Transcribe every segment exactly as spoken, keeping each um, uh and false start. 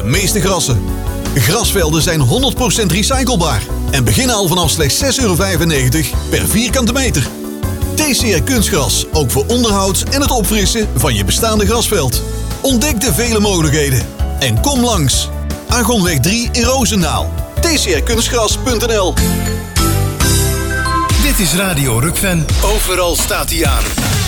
meeste grassen. Grasvelden zijn honderd procent recyclebaar en beginnen al vanaf slechts zes euro vijfennegentig per vierkante meter. T C R Kunstgras, ook voor onderhoud en het opfrissen van je bestaande grasveld. Ontdek de vele mogelijkheden en kom langs. Argonweg drie in Roosendaal. T C R kunstgras punt n l. Dit is Radio Rukven. Overal staat hij aan.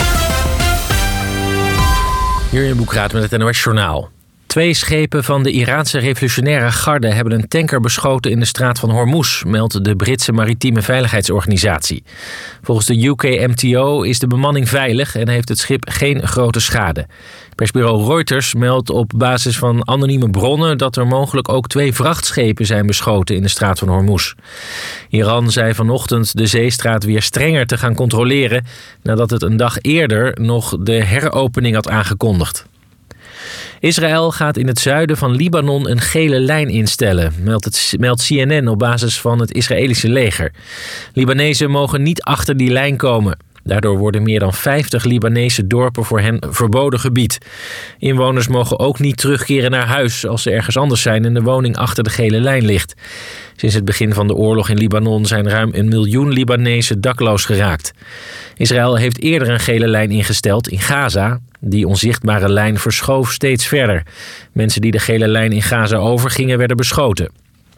Hier in Boekraad met het N O S-journaal. Twee schepen van de Iraanse revolutionaire garde hebben een tanker beschoten in de straat van Hormuz, meldt de Britse maritieme veiligheidsorganisatie. Volgens de U K M T O is de bemanning veilig en heeft het schip geen grote schade. Persbureau Reuters meldt op basis van anonieme bronnen dat er mogelijk ook twee vrachtschepen zijn beschoten in de straat van Hormuz. Iran zei vanochtend de zeestraat weer strenger te gaan controleren nadat het een dag eerder nog de heropening had aangekondigd. Israël gaat in het zuiden van Libanon een gele lijn instellen, meldt, het, meldt C N N op basis van het Israëlische leger. Libanezen mogen niet achter die lijn komen. Daardoor worden meer dan vijftig Libanese dorpen voor hen verboden gebied. Inwoners mogen ook niet terugkeren naar huis als ze ergens anders zijn en de woning achter de gele lijn ligt. Sinds het begin van de oorlog in Libanon zijn ruim een miljoen Libanezen dakloos geraakt. Israël heeft eerder een gele lijn ingesteld in Gaza. Die onzichtbare lijn verschoof steeds verder. Mensen die de gele lijn in Gaza overgingen werden beschoten.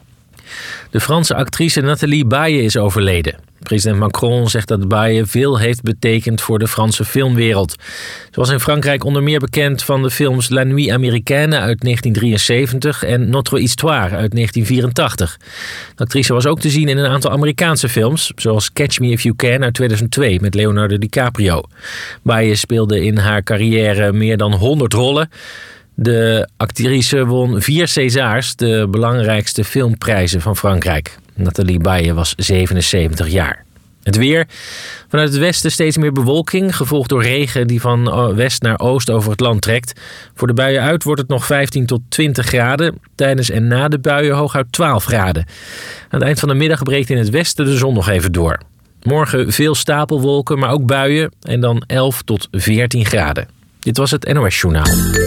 De Franse actrice Nathalie Baye is overleden. President Macron zegt dat Baye veel heeft betekend voor de Franse filmwereld. Ze was in Frankrijk onder meer bekend van de films La Nuit Américaine uit negentien drieënzeventig en Notre Histoire uit negentien vierentachtig. De actrice was ook te zien in een aantal Amerikaanse films, zoals Catch Me If You Can uit tweeduizend twee met Leonardo DiCaprio. Baye speelde in haar carrière meer dan honderd rollen. De actrice won vier Césars, de belangrijkste filmprijzen van Frankrijk. Nathalie Baye was zevenenzeventig jaar. Het weer. Vanuit het westen steeds meer bewolking, gevolgd door regen die van west naar oost over het land trekt. Voor de buien uit wordt het nog vijftien tot twintig graden. Tijdens en na de buien hooguit twaalf graden. Aan het eind van de middag breekt in het westen de zon nog even door. Morgen veel stapelwolken, maar ook buien en dan elf tot veertien graden. Dit was het N O S-journaal.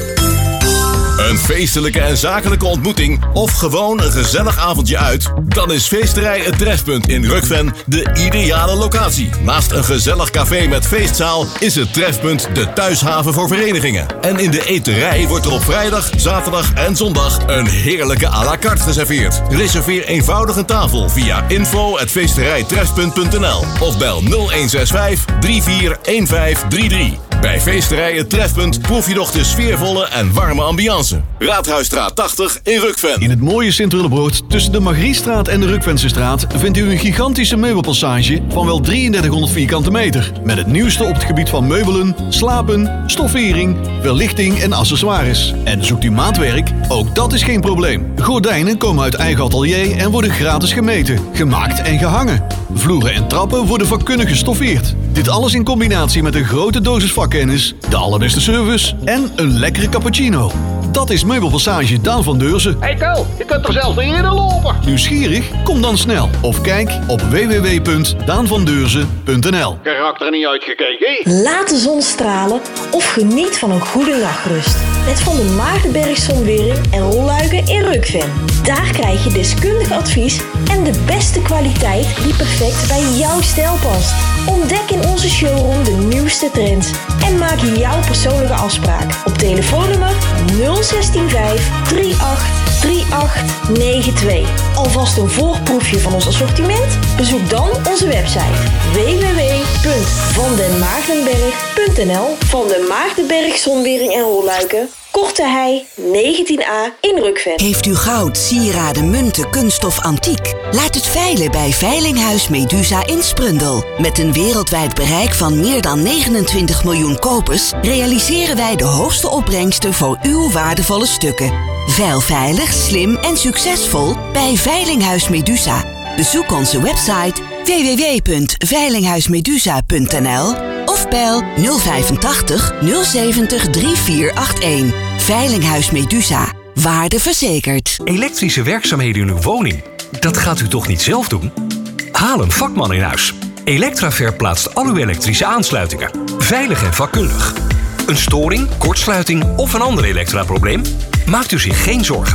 Een feestelijke en zakelijke ontmoeting of gewoon een gezellig avondje uit? Dan is Feesterij Het Trefpunt in Rukven de ideale locatie. Naast een gezellig café met feestzaal is het Trefpunt de thuishaven voor verenigingen. En in de eterij wordt er op vrijdag, zaterdag en zondag een heerlijke à la carte geserveerd. Reserveer eenvoudig een tafel via info at feesterijtrefpunt punt n l of bel nul een zes vijf drie vier een vijf drie drie. Bij Feesterij Het Trefpunt proef je nog de sfeervolle en warme ambiance. Raadhuisstraat tachtig in Rukven. In het mooie Sint-Willebroord tussen de Margriestraat en de Rukvensestraat vindt u een gigantische meubelpassage van wel drieëndertighonderd vierkante meter. Met het nieuwste op het gebied van meubelen, slapen, stoffering, verlichting en accessoires. En zoekt u maatwerk? Ook dat is geen probleem. Gordijnen komen uit eigen atelier en worden gratis gemeten, gemaakt en gehangen. Vloeren en trappen worden vakkundig gestoffeerd. Dit alles in combinatie met een grote dosis vakkennis, de allerbeste service en een lekkere cappuccino. Dat is Meubelpassage Daan van Deurzen. Hey Tel, je kunt er zelfs niet eerder lopen. Nieuwsgierig? Kom dan snel of kijk op w w w punt daan van deurzen punt n l. Je raakt er niet uitgekeken. Laat de zon stralen of geniet van een goede nachtrust. Met Van der Maagdenberg Zonwering en Rolluiken in Rukven. Daar krijg je deskundig advies en de beste kwaliteit die perfect bij jouw stijl past. Ontdek in onze showroom de nieuwste trends en maak jouw persoonlijke afspraak op telefoonnummer nul een zes vijf drie acht drie acht negen twee. Alvast een voorproefje van ons assortiment? Bezoek dan onze website w w w punt van den maagdenberg punt n l. Van den Maagdenberg Zonwering en Rolluiken, Korte Hei negentien a in Rukven. Heeft u goud, sieraden, munten, kunststof, antiek? Laat het veilen bij Veilinghuis Medusa in Sprundel. Met een wereldwijd bereik van meer dan negenentwintig miljoen kopers realiseren wij de hoogste opbrengsten voor uw waardevolle stukken. Veil veilig, slim en succesvol bij Veilinghuis Medusa. Bezoek onze website w w w punt veilinghuismedusa punt n l of bel nul vijfentachtig nul zeventig drie vier acht een. Veilinghuis Medusa. Waarde verzekerd. Elektrische werkzaamheden in uw woning. Dat gaat u toch niet zelf doen? Haal een vakman in huis. Electraver plaatst al uw elektrische aansluitingen. Veilig en vakkundig. Een storing, kortsluiting of een ander elektraprobleem? Maakt u zich geen zorgen.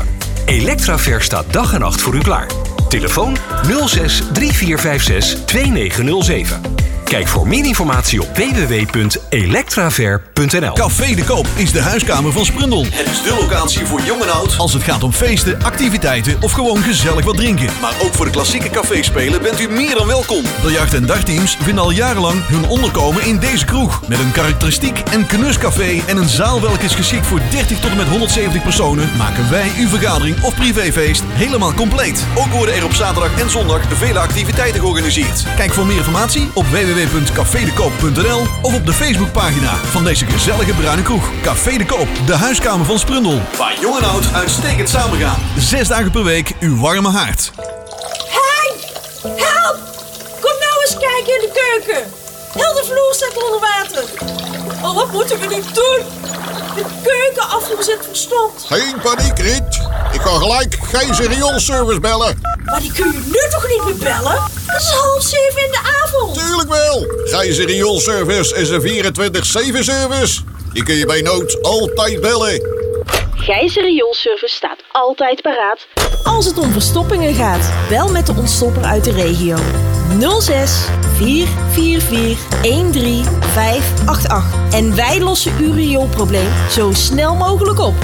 Electraver staat dag en nacht voor u klaar. Telefoon nul zes drie vier vijf zes twee negen nul zeven. Kijk voor meer informatie op w w w punt electraver punt n l. Café de Koop is de huiskamer van Sprundel. Het is de locatie voor jong en oud als het gaat om feesten, activiteiten of gewoon gezellig wat drinken. Maar ook voor de klassieke caféspelen bent u meer dan welkom. Biljart- en dartteams vinden al jarenlang hun onderkomen in deze kroeg. Met een karakteristiek en knuscafé en een zaal welke is geschikt voor dertig tot en met honderdzeventig personen, maken wij uw vergadering of privéfeest helemaal compleet. Ook worden er op zaterdag en zondag vele activiteiten georganiseerd. Kijk voor meer informatie op w w w punt café de koop punt n l of op de Facebookpagina van deze gezellige bruine kroeg. Café de Koop, de huiskamer van Sprundel. Waar jong en oud uitstekend samengaan. Zes dagen per week uw warme haard. Henk! Help! Kom nou eens kijken in de keuken. Heel de vloer staat onder water. Oh, wat moeten we nu doen? De keukenafvoer zit verstopt. Geen paniek, Riet. Ik kan gelijk Gijzer rioolservice bellen. Maar die kun je nu toch niet meer bellen? Het is half zeven in de avond. Tuurlijk wel. Gijzer rioolservice is een vierentwintig zeven service. Die kun je bij nood altijd bellen. Gijzer Rioolservice staat altijd paraat. Als het om verstoppingen gaat, bel met de ontstopper uit de regio. nul zes vier vier vier een drie vijf acht acht. En wij lossen uw rioolprobleem zo snel mogelijk op.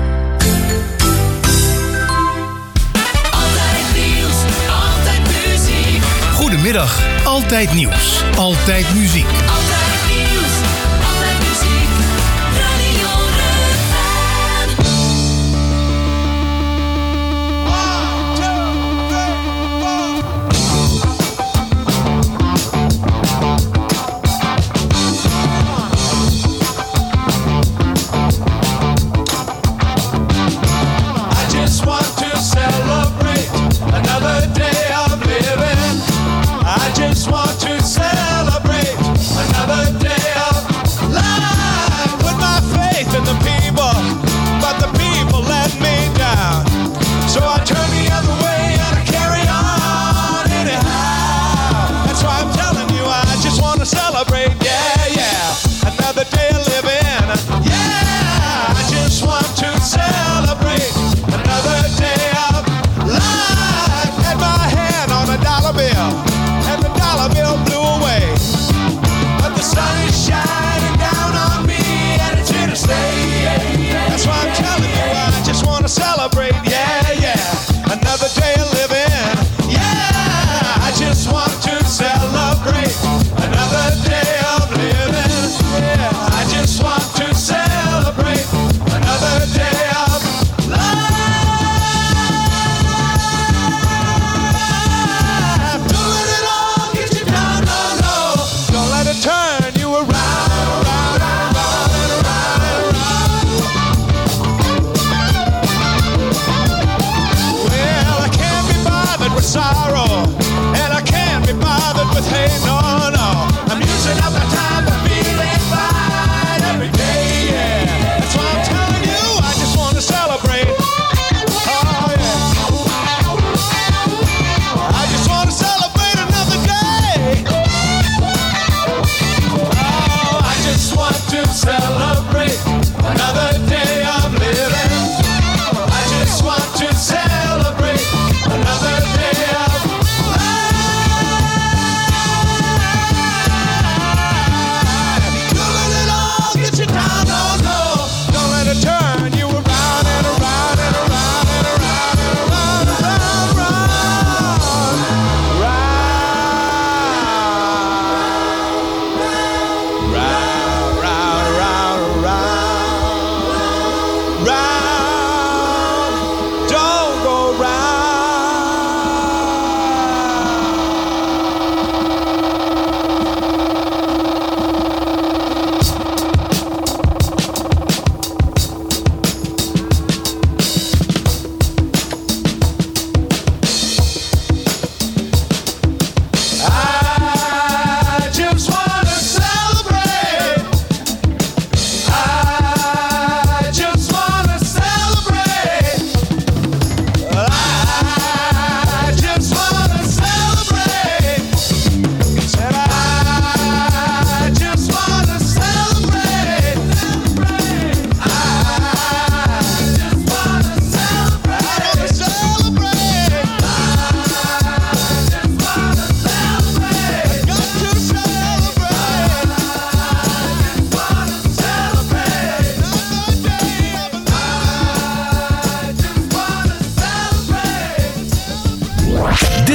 Goedemiddag, Altijd Nieuws, Altijd Muziek. Altijd nieuws, altijd muziek, Radio Rukven. One, two, three, I just want to celebrate another day of living. I just want to celebrate another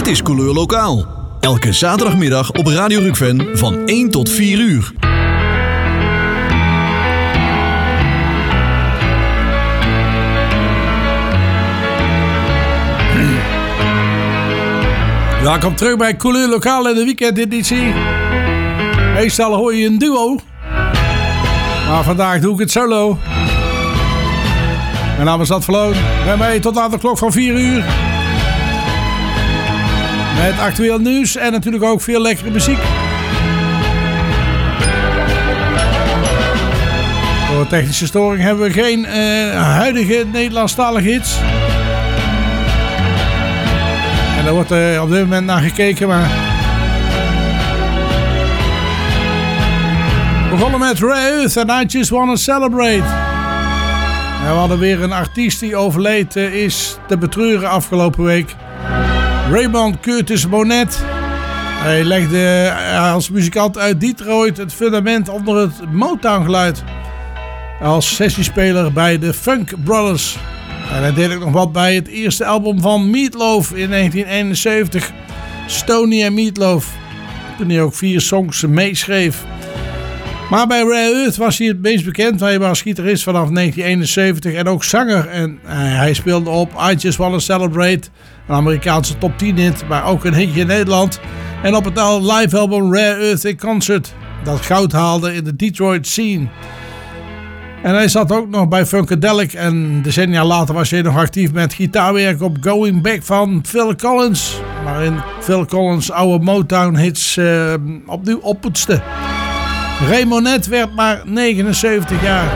Dit is Couleur Lokaal. Elke zaterdagmiddag op Radio Rukven van één tot vier uur. Welkom terug bij Couleur Lokaal in de weekendeditie. Meestal hoor je een duo. Maar vandaag doe ik het solo. Mijn naam is Ad Verloon. Bij mij tot aan de klok van vier uur. Met actueel nieuws en natuurlijk ook veel lekkere muziek. Door technische storing hebben we geen uh, huidige Nederlandstalige hits. En daar wordt uh, op dit moment naar gekeken, maar... We begonnen met Rare Earth en I Just Wanna Celebrate. En we hadden weer een artiest die overleed uh, is te betreuren afgelopen week. Raymond Curtis Bonnet. Hij legde uh, als muzikant uit Detroit het fundament onder het Motown-geluid. Als sessiespeler bij de Funk Brothers. En hij deed ook nog wat bij het eerste album van Meatloaf in negentien eenenzeventig. Stoney and Meatloaf. Toen hij ook vier songs meeschreef. Maar bij Rare Earth was hij het meest bekend. Hij was gitarist vanaf negentien eenenzeventig en ook zanger. En uh, hij speelde op I Just Wanna Celebrate. Een Amerikaanse top tien hit, maar ook een hitje in Nederland. En op het live album Rare Earth in Concert. Dat goud haalde in de Detroit scene. En hij zat ook nog bij Funkadelic. En decennia later was hij nog actief met gitaarwerk op Going Back van Phil Collins. Waarin Phil Collins oude Motown hits uh, opnieuw oppoetste. Raymond werd maar negenenzeventig jaar.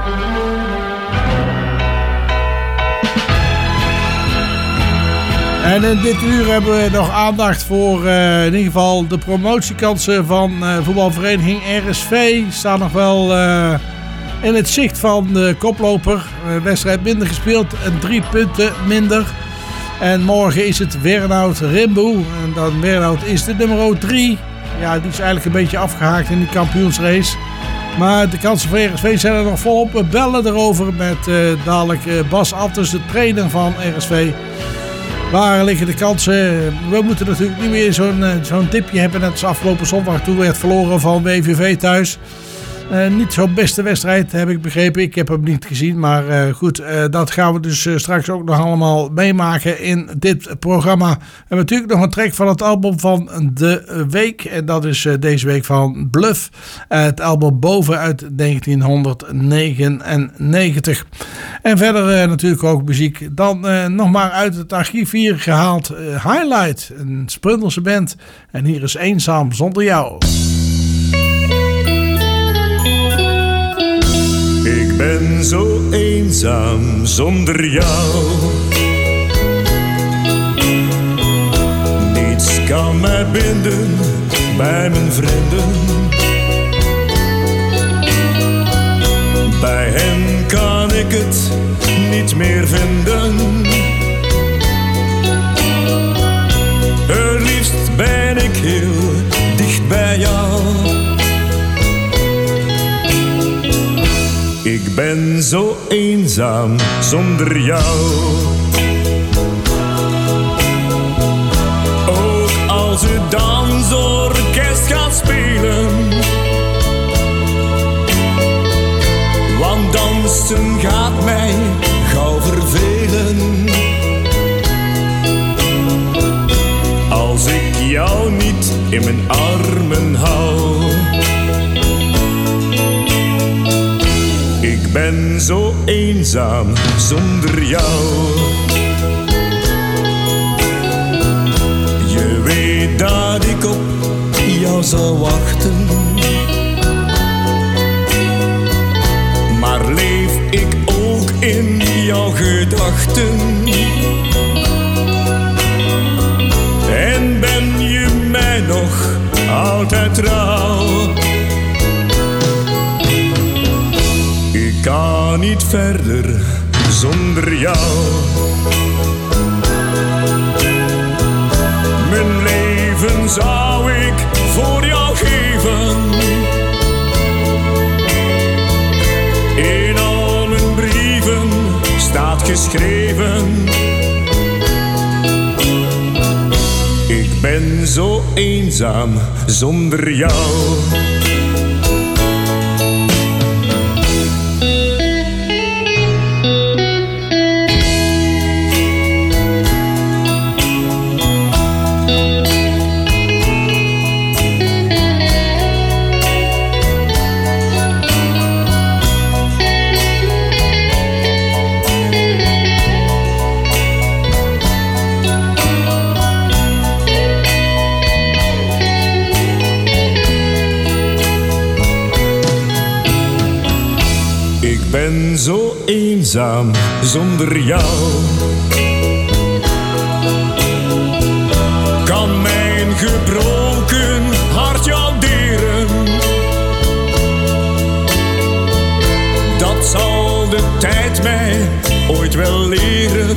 En in dit uur hebben we nog aandacht voor uh, in ieder geval de promotiekansen van uh, voetbalvereniging R S V. Staan nog wel uh, in het zicht van de koploper. Uh, wedstrijd minder gespeeld en drie punten minder. En morgen is het Wernhout Rimboe. En dan Wernhout is de nummer drie. Ja, die is eigenlijk een beetje afgehaakt in die kampioensrace. Maar de kansen van R S V zijn er nog volop. We bellen erover met uh, dadelijk uh, Bas Attes, de trainer van R S V. Waar liggen de kansen? We moeten natuurlijk niet meer zo'n, uh, zo'n tipje hebben. Net als afgelopen zondag toen werd verloren van W V V thuis. Uh, niet zo'n beste wedstrijd, heb ik begrepen. Ik heb hem niet gezien, maar uh, goed, uh, dat gaan we dus uh, straks ook nog allemaal meemaken in dit programma. We hebben natuurlijk nog een track van het album van de week. En dat is uh, deze week van Bluff. Uh, het album Boven uit negentienhonderdnegenennegentig. En verder uh, natuurlijk ook muziek. Dan uh, nog maar uit het archief hier gehaald. Uh, Highlight, een Sprundelse band. En hier is Eenzaam zonder jou. Ik ben zo eenzaam zonder jou. Niets kan mij binden bij mijn vrienden. Bij hen kan ik het niet meer vinden. Het liefst ben ik heel dicht bij jou. Ik ben zo eenzaam zonder jou. Ook als het dansorkest gaat spelen. Want dansen gaat mij gauw vervelen. Als ik jou niet in mijn armen hou. Ik ben zo eenzaam zonder jou. Je weet dat ik op jou zal wachten. Maar leef ik ook in jouw gedachten? En ben je mij nog altijd trouw? Ik kan niet verder zonder jou. Mijn leven zou ik voor jou geven. In al mijn brieven staat geschreven. Ik ben zo eenzaam zonder jou. Ik ben zo eenzaam zonder jou. Kan mijn gebroken hart jou deren? Dat zal de tijd mij ooit wel leren.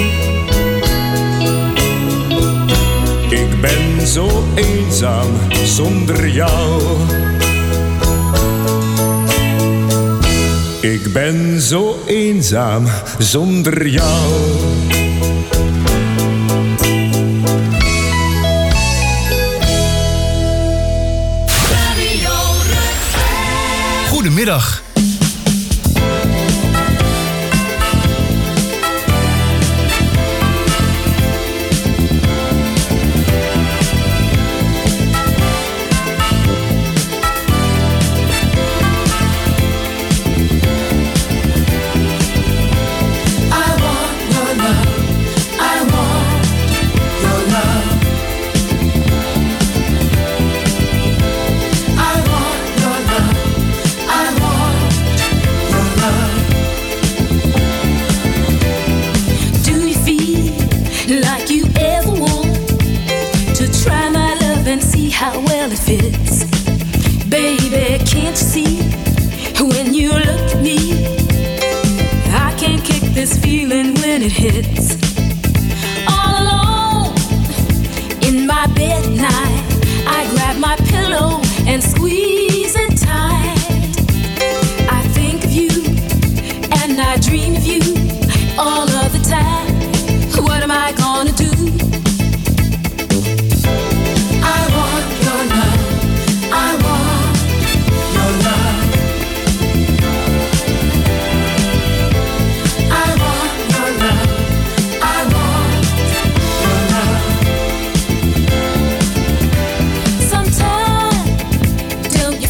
Ik ben zo eenzaam zonder jou. Ik ben zo eenzaam zonder jou. Goedemiddag. How well it fits. Baby, can't you see? When you look at me, I can't kick this feeling when it hits. All alone in my bed at night, I grab my pillow and squeeze it tight. I think of you and I dream of you all of the time. What am I gonna do? Sometimes don't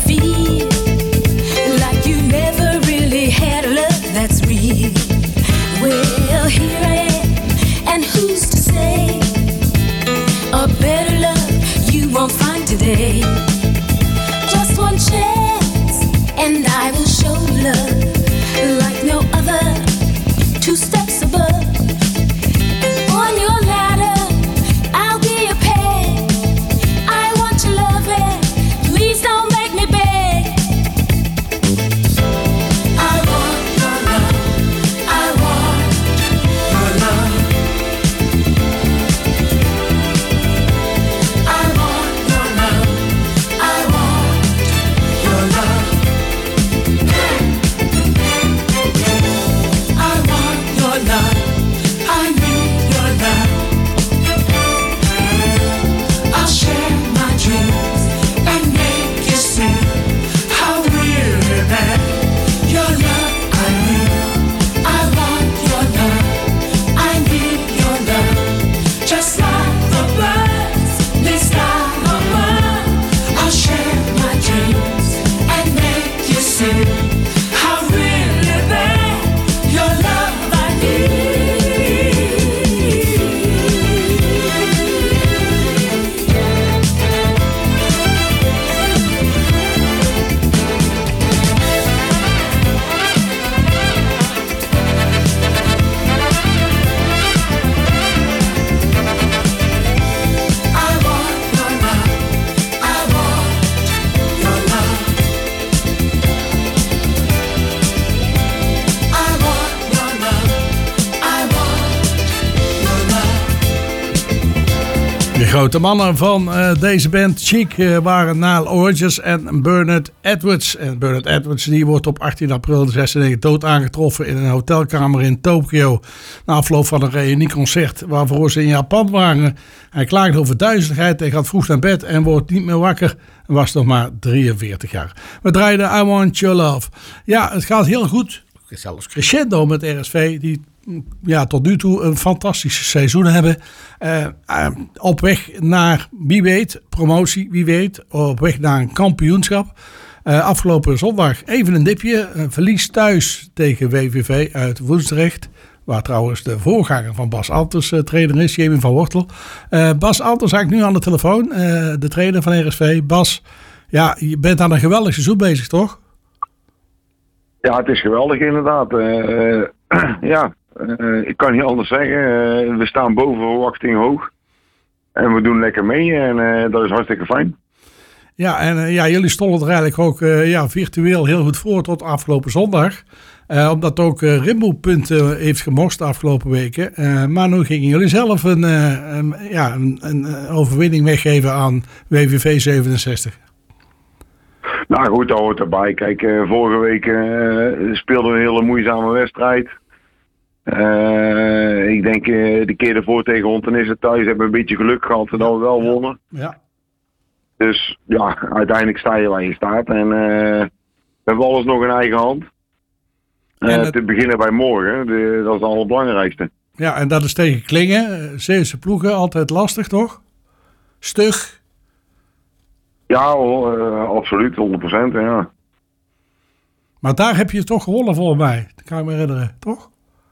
De grote mannen van uh, deze band Chic uh, waren Nile Rodgers en Bernard Edwards. En Bernard Edwards die wordt op achttien april zesennegentig dood aangetroffen in een hotelkamer in Tokio. Na afloop van een reunieconcert waarvoor ze in Japan waren. Hij klaagde over duizeligheid, hij gaat vroeg naar bed en wordt niet meer wakker. En was nog maar drieënveertig jaar. We draaiden I Want Your Love. Ja, het gaat heel goed. Zelfs crescendo met R S V die ja, tot nu toe een fantastisch seizoen hebben. Uh, uh, op weg naar, wie weet, promotie, wie weet. Op weg naar een kampioenschap. Uh, afgelopen zondag even een dipje. Een verlies thuis tegen W V V uit Woensdrecht. Waar trouwens de voorganger van Bas Alters uh, trainer is, Jamie van Wortel. Uh, Bas Alters hangt nu aan de telefoon. Uh, de trainer van R S V. Bas, ja, je bent aan een geweldig seizoen bezig, toch? Ja, het is geweldig inderdaad. Uh, uh, ja. Uh, ik kan niet anders zeggen. Uh, we staan boven verwachting hoog. En we doen lekker mee. En uh, dat is hartstikke fijn. Ja, en uh, ja, jullie stonden er eigenlijk ook uh, ja, virtueel heel goed voor tot afgelopen zondag. Uh, omdat ook uh, Rimbo punten heeft gemorst de afgelopen weken. Uh, maar nu gingen jullie zelf een, uh, een, ja, een, een overwinning weggeven aan W V V zevenenzestig. Nou goed, dat hoort erbij. Kijk, uh, vorige week uh, speelden we een hele moeizame wedstrijd. Uh, ik denk uh, de keer ervoor tegen Hontenisse thuis hebben we een beetje geluk gehad dat we wel wonnen. Ja. Dus ja, uiteindelijk sta je waar je staat. En uh, we hebben alles nog in eigen hand. Uh, het... Te beginnen bij morgen, de, dat is het allerbelangrijkste. Ja, en dat is tegen Klingen. Zeeuwse ploegen, altijd lastig toch? Stug. Ja, uh, absoluut, honderd procent, ja. Maar daar heb je toch gewonnen volgens mij, dat kan ik me herinneren, toch?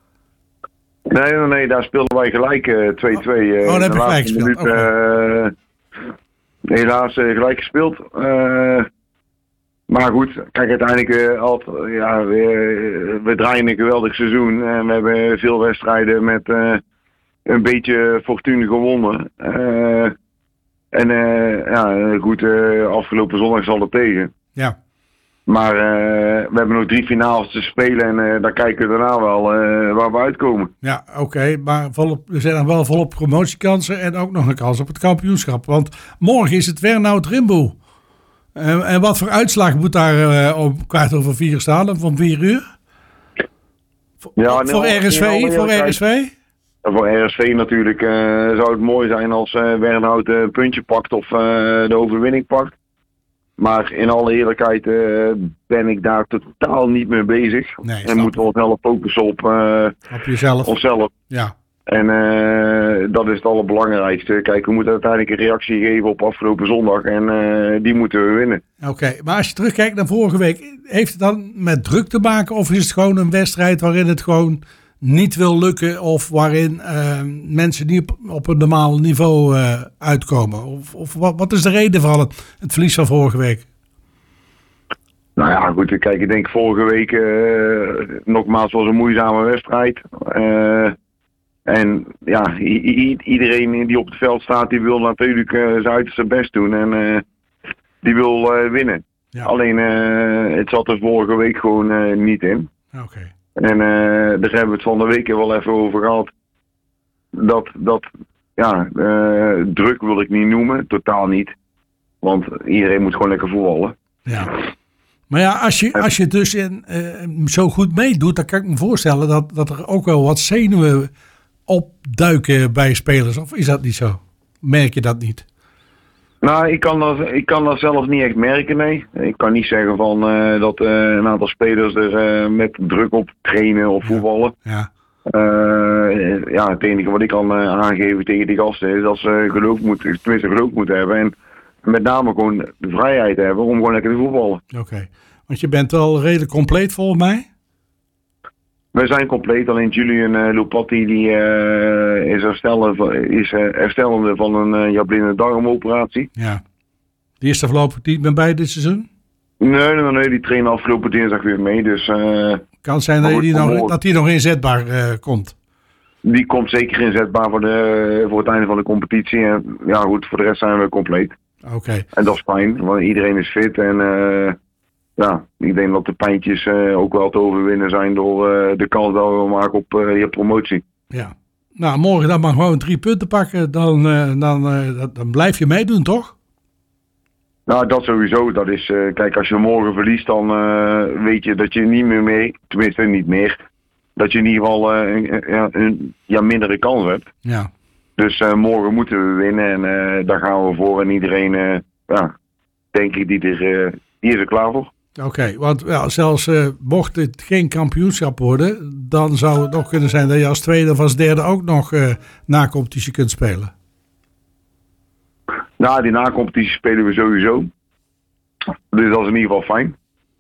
Nee, nee, nee, daar speelden wij gelijk uh, twee-twee. Uh, oh, dat heb je gelijk gespeeld. Minuut, okay. uh, helaas uh, gelijk gespeeld. Uh, maar goed, kijk, uiteindelijk, uh, altijd, ja, we, we draaien een geweldig seizoen. En we hebben veel wedstrijden met uh, een beetje fortune gewonnen. Uh, en uh, ja, goed, uh, afgelopen zondag zal het tegen. Ja. Maar uh, we hebben nog drie finales te spelen en uh, daar kijken we daarna wel uh, waar we uitkomen. Ja, oké. Okay, maar volop, we zijn nog wel volop promotiekansen en ook nog een kans op het kampioenschap. Want morgen is het Wernhout Rimbo. Uh, en wat voor uitslag moet daar uh, om kwart over vier staan? Of om vier uur? Ja, voor nee, R S V? nee, Voor R S V? Voor R S V natuurlijk uh, zou het mooi zijn als uh, Wernhout een puntje pakt of uh, de overwinning pakt. Maar in alle eerlijkheid uh, ben ik daar totaal niet mee bezig. Nee, en moeten we ons helemaal focussen op, uh, op jezelf. onszelf. Ja. En uh, dat is het allerbelangrijkste. Kijk, we moeten uiteindelijk een reactie geven op afgelopen zondag. En uh, die moeten we winnen. Oké, okay, maar als je terugkijkt naar vorige week. Heeft het dan met druk te maken? Of is het gewoon een wedstrijd waarin het gewoon niet wil lukken? Of waarin uh, mensen niet op, op een normaal niveau uh, uitkomen? Of, of wat, wat is de reden van het, het verlies van vorige week? Nou ja, goed. Kijk, ik denk vorige week uh, nogmaals was een moeizame wedstrijd. Uh, en ja, i- i- iedereen die op het veld staat, die wil natuurlijk uh, zijn uiterste best doen. En uh, die wil uh, winnen. Ja. Alleen, uh, het zat er vorige week gewoon uh, niet in. Oké. Okay. En uh, daar hebben we het van de week wel even over gehad. Dat, dat ja, uh, druk wil ik niet noemen, totaal niet. Want iedereen moet gewoon lekker voetballen. Ja. Maar ja, als je, als je dus in, uh, zo goed meedoet, dan kan ik me voorstellen dat, dat er ook wel wat zenuwen opduiken bij spelers. Of is dat niet zo? Merk je dat niet? Nou, ik kan dat, ik kan dat zelf niet echt merken, nee. Ik kan niet zeggen van uh, dat uh, een aantal spelers er uh, met druk op trainen of voetballen. Ja. Uh, ja, het enige wat ik kan uh, aangeven tegen die gasten is dat ze geloof moeten, tenminste geloof moeten hebben. En met name gewoon de vrijheid hebben om gewoon lekker te voetballen. Oké, okay. Want je bent wel redelijk compleet volgens mij? We zijn compleet, alleen Julian uh, Lupatti die uh, is, herstellen, is uh, herstellende van een uh, jablinde darmoperatie. Ja. Die is er voorlopig niet meer bij dit seizoen? Nee, nee, nee, die trainen afgelopen dinsdag weer mee. Dus, uh, kan zijn dat die nog, dat die nog inzetbaar uh, komt? Die komt zeker inzetbaar voor, de, voor het einde van de competitie. En ja goed, voor de rest zijn we compleet. Oké. Okay. En dat is fijn, want iedereen is fit en... Uh, Ja, ik denk dat de pijntjes uh, ook wel te overwinnen zijn door uh, de kans dat we maken op uh, je promotie. Ja, Nou, morgen dan maar gewoon drie punten pakken. Dan, uh, dan, uh, dan blijf je meedoen, toch? Nou, dat sowieso. Dat is, uh, kijk, als je morgen verliest, dan uh, weet je dat je niet meer mee, tenminste niet meer, dat je in ieder geval uh, een, een, een ja, mindere kans hebt. Ja. Dus uh, morgen moeten we winnen en uh, daar gaan we voor. En iedereen, uh, ja, denk ik, die, er, uh, die is er klaar voor. Oké, okay, want ja, zelfs uh, mocht het geen kampioenschap worden, dan zou het nog kunnen zijn dat je als tweede of als derde ook nog uh, na-competitie kunt spelen. Nou, die na-competitie spelen we sowieso. Dus dat is in ieder geval fijn.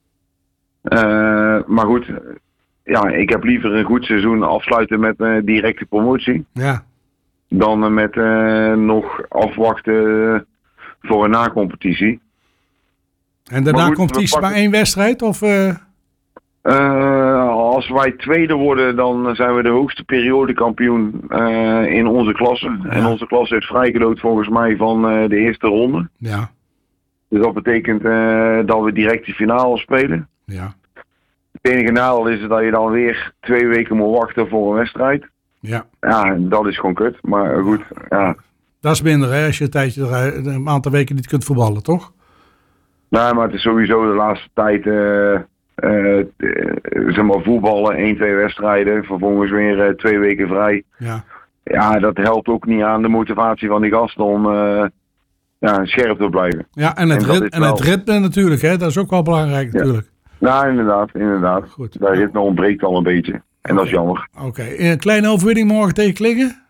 Uh, maar goed, ja, ik heb liever een goed seizoen afsluiten met uh, directe promotie. Ja. Dan uh, met uh, nog afwachten voor een na-competitie. En de na-competitie is maar één wedstrijd? Of, uh... Uh, als wij tweede worden, dan zijn we de hoogste periodekampioen uh, in onze klasse. Ja. En onze klasse heeft vrijgeloot volgens mij van uh, de eerste ronde. Ja. Dus dat betekent uh, dat we direct die finale spelen. Ja. Het enige nadeel is dat je dan weer twee weken moet wachten voor een wedstrijd. Ja. Ja, dat is gewoon kut. Maar goed, ja. Dat is minder, hè, als je een tijdje een aantal weken niet kunt voetballen, toch? Nee, maar het is sowieso de laatste tijd, uh, uh, zeg maar, voetballen, één, twee wedstrijden, vervolgens weer uh, twee weken vrij. Ja. Ja, dat helpt ook niet aan de motivatie van die gasten om uh, ja, scherp te blijven. Ja, en het, en rit, en wel... het ritme natuurlijk, hè, dat is ook wel belangrijk ja. natuurlijk. Nou, inderdaad, inderdaad. Goed. Dat ritme ontbreekt al een beetje. En okay. Dat is jammer. Oké, okay. Een kleine overwinning morgen tegen Klingen?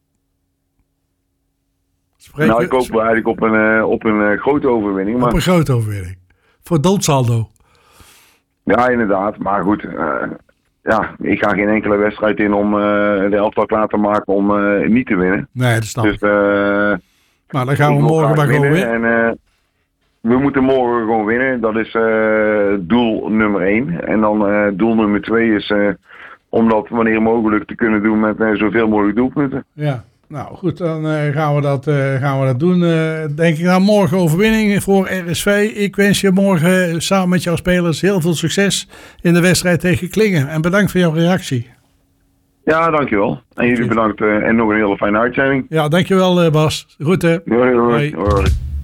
Spreek nou, ik hoop eigenlijk op een, uh, op een uh, grote overwinning. Maar... Op een grote overwinning. Voor doodsaldo. Ja, inderdaad. Maar goed, uh, ja, ik ga geen enkele wedstrijd in om uh, de elftal klaar te maken om uh, niet te winnen. Nee, dat snap ik. Dus, uh, nou, dan gaan we morgen maar gewoon winnen. En, uh, we moeten morgen gewoon winnen. Dat is uh, doel nummer één. En dan uh, doel nummer twee is uh, om dat wanneer mogelijk te kunnen doen met uh, zoveel mogelijk doelpunten. Ja. Nou goed, dan uh, gaan, we dat, uh, gaan we dat doen. Uh, denk ik nou morgen overwinning voor R S V. Ik wens je morgen uh, samen met jouw spelers heel veel succes in de wedstrijd tegen Klingen. En bedankt voor jouw reactie. Ja, dankjewel. En jullie bedankt uh, en nog een hele fijne uitzending. Ja, dankjewel uh, Bas. Goed hè. Hoi, hoi. Hoi.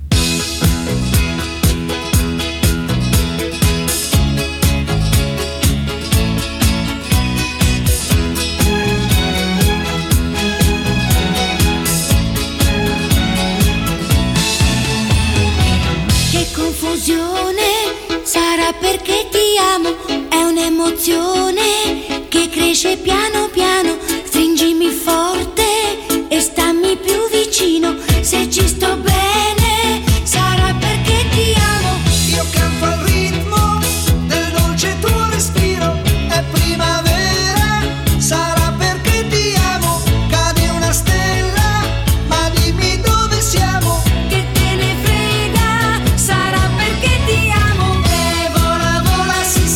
Sarà perché ti amo, è un'emozione che cresce piano piano. Stringimi forte e stammi più vicino. Se ci sto bene, sarà perché ti amo. Io canto al ritmo del dolce tuo respiro. È primavera, sarà perché ti amo. Cade una stella, ma dimmi dove siamo. Che te ne frega, sarà perché ti amo.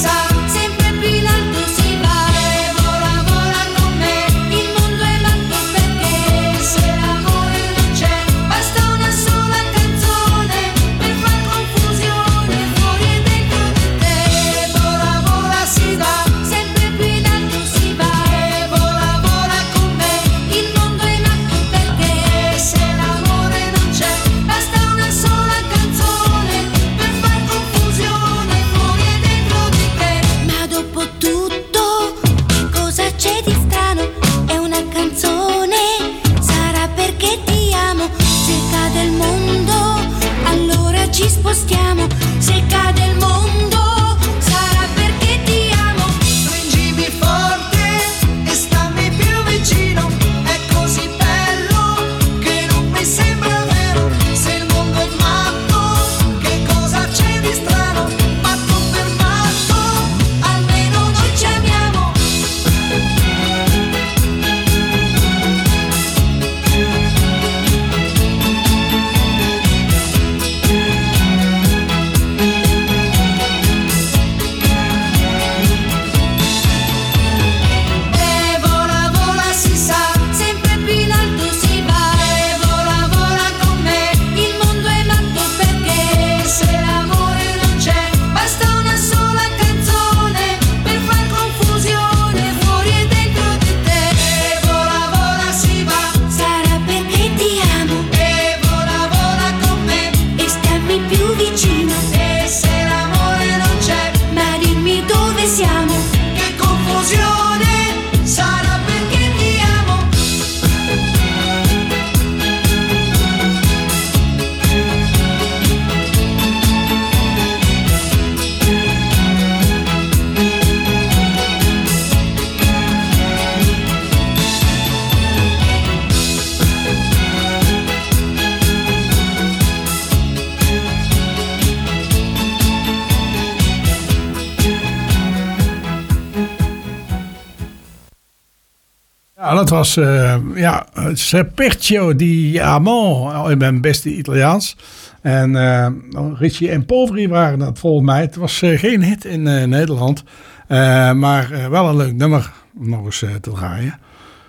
Sempre più in alto si va, e vola, vola con me, il mondo è matto Nou, dat was uh, ja, Serpeccio di Amor in mijn beste Italiaans. En uh, Ricci en Poveri waren dat volgens mij. Het was uh, geen hit in uh, Nederland. Uh, maar uh, wel een leuk nummer om nog eens uh, te draaien.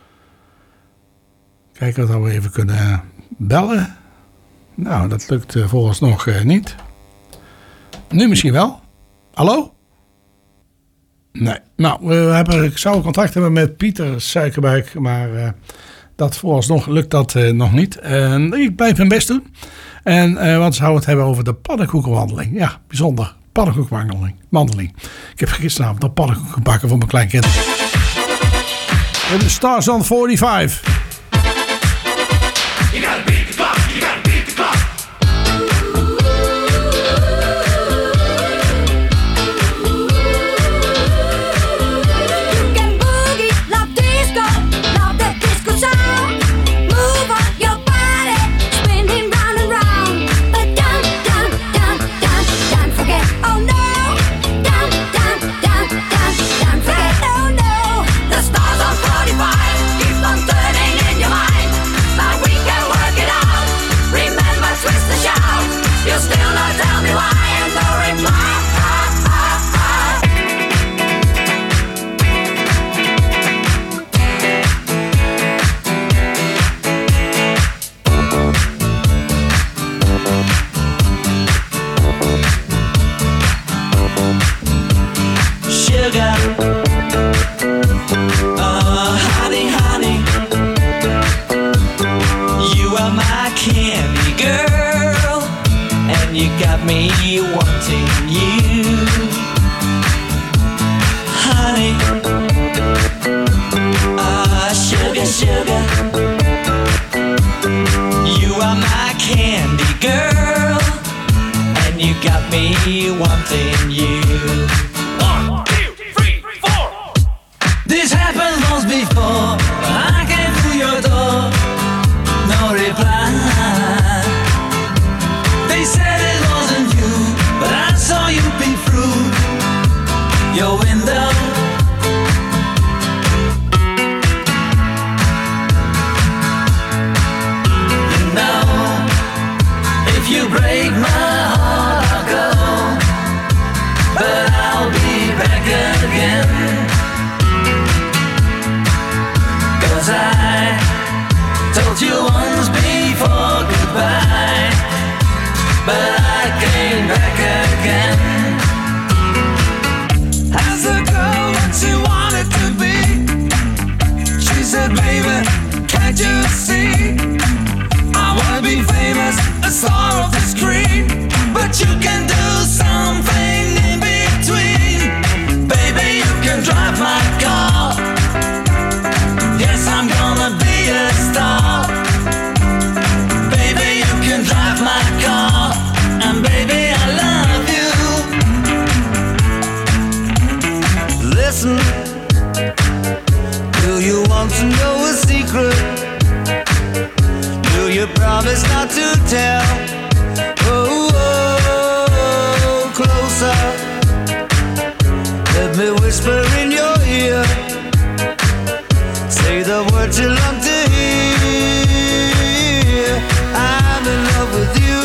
Kijken of we even kunnen bellen. Nou, dat lukt uh, vooralsnog uh, niet. Nu misschien wel. Hallo? Nee. Nou, we hebben, ik zou contact hebben met Pieter Suikerbuik. Maar uh, dat vooralsnog lukt dat uh, nog niet. Uh, ik blijf mijn best doen. En uh, wat zouden we het hebben over de pannenkoekenwandeling. Ja, bijzonder. Pannenkoekenwandeling. Wandeling. Ik heb gisteravond een pannenkoek gebakken voor mijn kleinkinderen. De Stars on forty-five. You gotta beat the clock, you gotta beat the clock. You can boogie, love disco, love that disco sound. Move on your body, spinning round and round. But don't, don't, don't, don't, don't forget, oh no. Don't, don't, don't, don't, don't forget, oh no. The stars on forty-five keep on turning in your mind. But we can work it out. Remember, twist the shout. You still not tell me why and no reply. Sugar, oh honey, honey, you are my candy girl, and you got me wanting you, honey. Ah, sugar, sugar, you are my candy girl, and you got me wanting you. This happened once before. I came through your door, no reply. They said it wasn't you, but I saw you peep through your window. You know, if you break my heart, I'll go, but I'll be back again. I told you once before goodbye, but I came back again. As a girl that she wanted to be, she said, baby, can't you see? I wanna be famous, a star of the screen, but you can do something in between. Baby, you can drive my car. Yes, I'm gonna be a star. Baby, you can drive my car. And baby, I love you. Listen, do you want to know a secret? Do you promise not to tell? Oh, oh, closer. Let me whisper in your ear. Say the words you love to hear. I'm in love with you.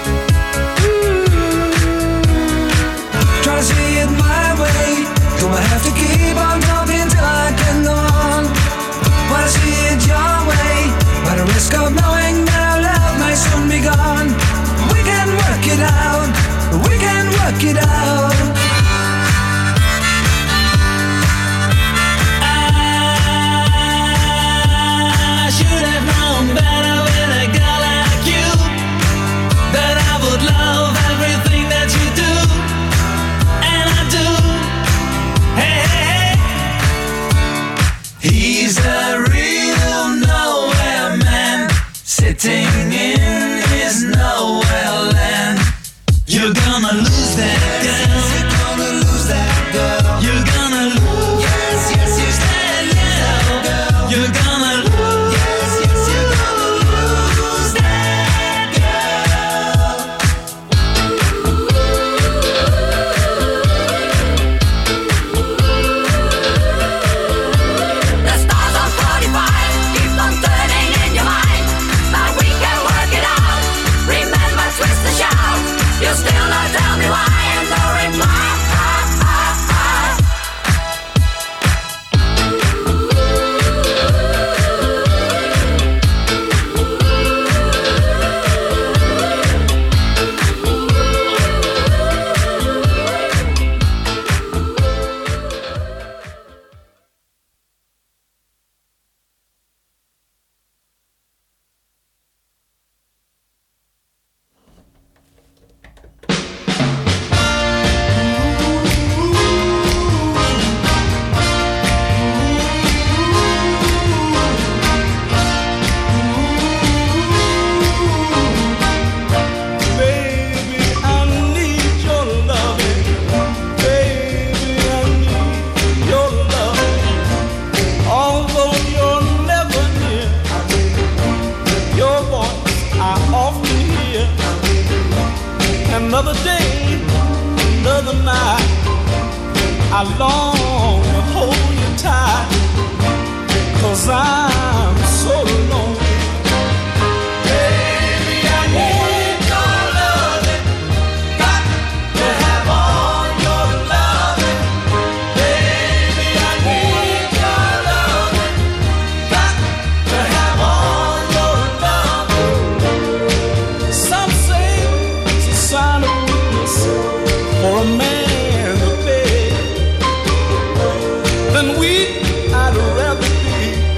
Ooh. Try to see it my way. Gonna have to keep on talking till I can go on. Wanna see it your way, by the risk of knowing that our love might soon be gone. We can work it out. We can work it out. Should have known better with a girl like you, that I would love everything that you do, and I do. Hey, hey, hey. He's a real nowhere man, sitting in his nowhere land. You're gonna lose that girl. You're gonna lose that girl. You're gonna lose. Yes, yes, yes, that girl. You're gonna lose. The stars on forty-five. Another day, another night, I long to hold you tight, 'cause I'm so lonely. Baby, I need your loving, got to have all your loving. Baby, I need your loving, got to have all your loving. Some say it's a sign of weakness for a man to beg. Then weak I'd rather be,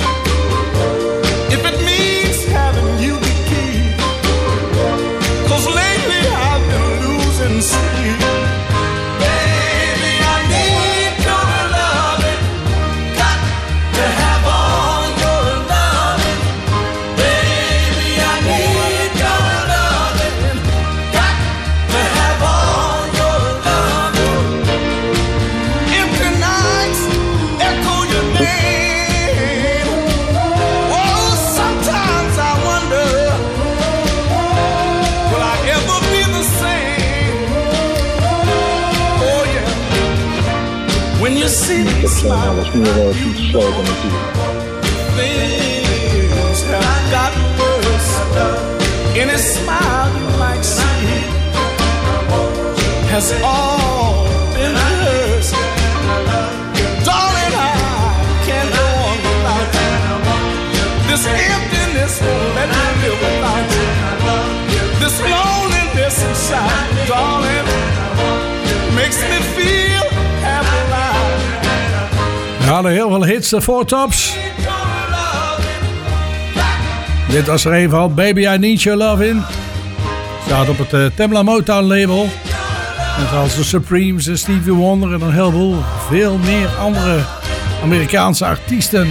if it means having you be key. 'Cause lately I've been losing sleep. Baby, I need your loving, got to have all your loving. Baby, I need your loving, got to have all your loving. Empty nights echo your name. Oh, sometimes I wonder, will I ever be the same? Oh yeah, when you see me smile, things have gotten worse. Any smile you might see has all been hers. Darling, I can't go on without you. This emptiness won't let me live without you. This loneliness inside, darling, makes me feel half alive. We hadden heel veel hits, de Four Tops. Dit was er een van, Baby I Need Your Lovin'. Staat op het uh, Tamla Motown label. Net als de Supremes en Stevie Wonder en een heleboel veel meer andere Amerikaanse artiesten.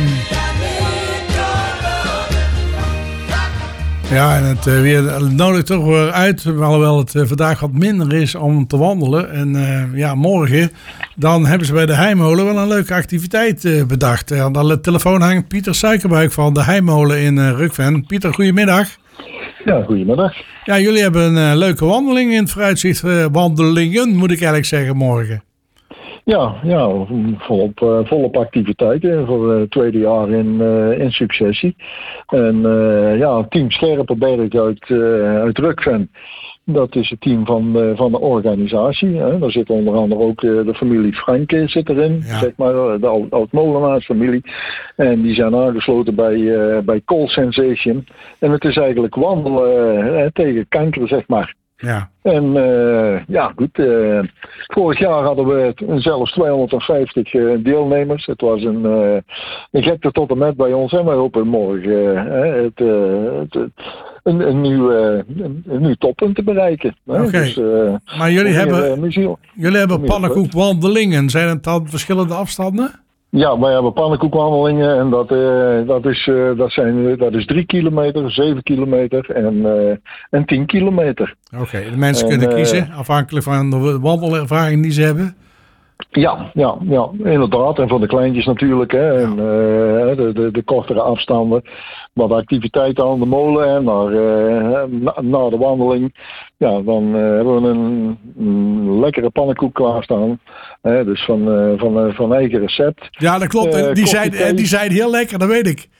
Ja, en het uh, weer nodigt toch weer uit, alhoewel het uh, vandaag wat minder is om te wandelen. En uh, ja, morgen dan hebben ze bij de Heimolen wel een leuke activiteit uh, bedacht. Uh, aan de telefoon hangt Pieter Suikerbuik van de Heimolen in uh, Rukven. Pieter, goedemiddag. Ja, goedemiddag. Ja, jullie hebben een uh, leuke wandeling in het vooruitzicht. Uh, wandelingen, moet ik eigenlijk zeggen, morgen. Ja, ja volop, uh, volop activiteiten voor het uh, tweede jaar in, uh, in successie. En uh, ja, Team Scherpenberg uit, uh, uit Rukven. Dat is het team van, uh, van de organisatie. Hè. Daar zit onder andere ook uh, de familie Frank zit erin. Ja. Zeg maar, de oud-molenaarsfamilie. En die zijn aangesloten bij, uh, bij Call Sensation. En het is eigenlijk wandelen uh, tegen kanker, zeg maar. Ja. En uh, ja, goed. Uh, vorig jaar hadden we zelfs tweehonderdvijftig uh, deelnemers. Het was een, uh, een gekte tot en met bij ons. En wij hopen morgen uh, het, uh, het, het, een, een, nieuw, uh, een, een nieuw toppunt te bereiken. Oké. Okay. Dus, uh, maar jullie hebben, uh, jullie hebben pannenkoekwandelingen. Zijn het dan verschillende afstanden? Ja, wij hebben pannenkoekwandelingen en dat, uh, dat, is, uh, dat, zijn, dat is drie kilometer, zeven kilometer en, uh, en tien kilometer. Oké, okay, de mensen en, kunnen kiezen uh, afhankelijk van de wandelervaring die ze hebben? Ja, ja, ja, inderdaad. En voor de kleintjes natuurlijk. Hè. En, uh, de, de, de kortere afstanden. Wat activiteiten aan de molen. En naar, uh, na, na de wandeling. Ja, dan uh, hebben we een, een lekkere pannenkoek klaarstaan. Uh, dus van, uh, van, uh, van eigen recept. Ja, dat klopt. Uh, die, zijn, die zijn heel lekker, dat weet ik.